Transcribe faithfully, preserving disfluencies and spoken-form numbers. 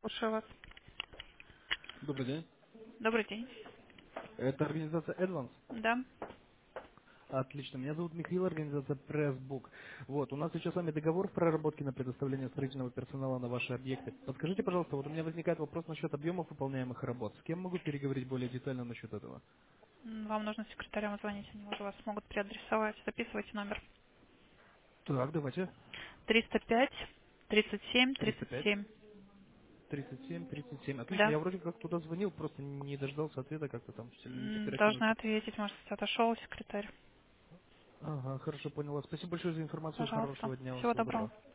Слушаю вас. Добрый день. Добрый день. Это организация Advance. Да. Отлично. Меня зовут Михаил, организация Pressbook. Вот, у нас сейчас с вами договор в проработке на предоставление строительного персонала на ваши объекты. Подскажите, пожалуйста, вот у меня возникает вопрос насчет объемов выполняемых работ. С кем могу переговорить более детально насчет этого? М, Вам нужно секретарям звонить, они уже вас могут переадресовать. Записывайте номер. Так, давайте. триста пять тридцать семь триста тридцать пять, семь. тридцать семь, тридцать семь. Отлично, Да. я вроде как туда звонил, просто не дождался ответа, как-то там все люди М, Должны оперативности. ответить, может, отошел секретарь. Ага, хорошо, поняла. Спасибо большое за информацию, Пожалуйста. хорошего дня вам, Всего всего доброго. доброго.